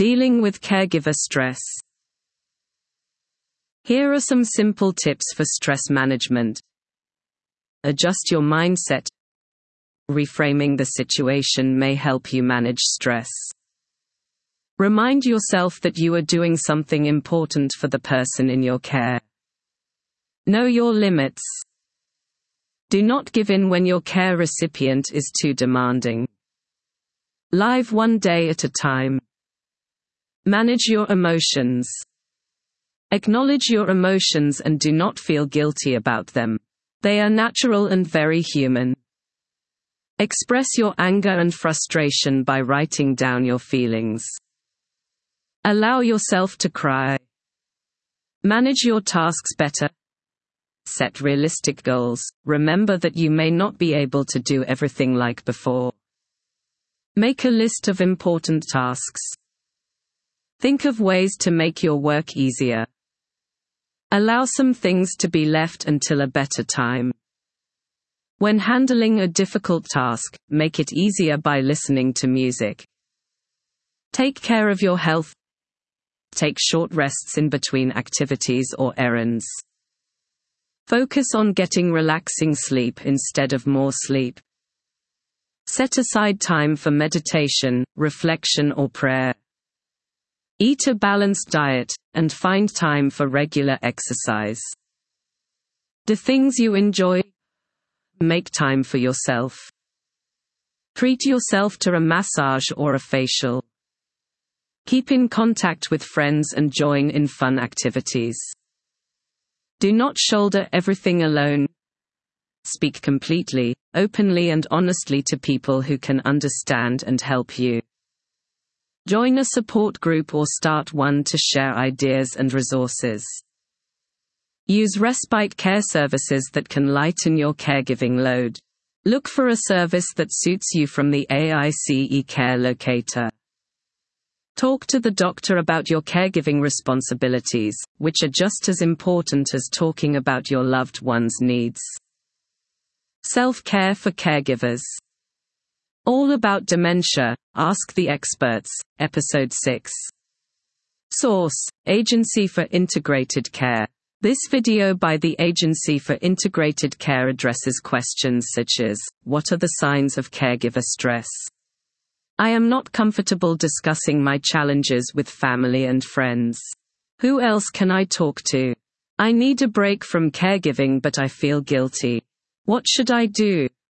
Dealing with caregiver stress. Here are some simple tips for stress management. Adjust your mindset. Reframing the situation may help you manage stress. Remind yourself that you are doing something important for the person in your care. Know your limits. Do not give in when your care recipient is too demanding. Live one day at a time. Manage your emotions. Acknowledge your emotions and do not feel guilty about them. They are natural and very human. Express your anger and frustration by writing down your feelings. Allow yourself to cry. Manage your tasks better. Set realistic goals. Remember that you may not be able to do everything like before. Make a list of important tasks. Think of ways to make your work easier. Allow some things to be left until a better time. When handling a difficult task, make it easier by listening to music. Take care of your health. Take short rests in between activities or errands. Focus on getting relaxing sleep instead of more sleep. Set aside time for meditation, reflection or prayer. Eat a balanced diet, and find time for regular exercise. Do things you enjoy. Make time for yourself. Treat yourself to a massage or a facial. Keep in contact with friends and join in fun activities. Do not shoulder everything alone. Speak completely, openly and honestly to people who can understand and help you. Join a support group or start one to share ideas and resources. Use respite care services that can lighten your caregiving load. Look for a service that suits you from the AICE Care Locator. Talk to the doctor about your caregiving responsibilities, which are just as important as talking about your loved one's needs. Self-care for caregivers. All about dementia, Ask the Experts, Episode 6. Source: Agency for Integrated Care. This video by the Agency for Integrated Care addresses questions such as, what are the signs of caregiver stress? I am not comfortable discussing my challenges with family and friends. Who else can I talk to? I need a break from caregiving but I feel guilty. What should I do?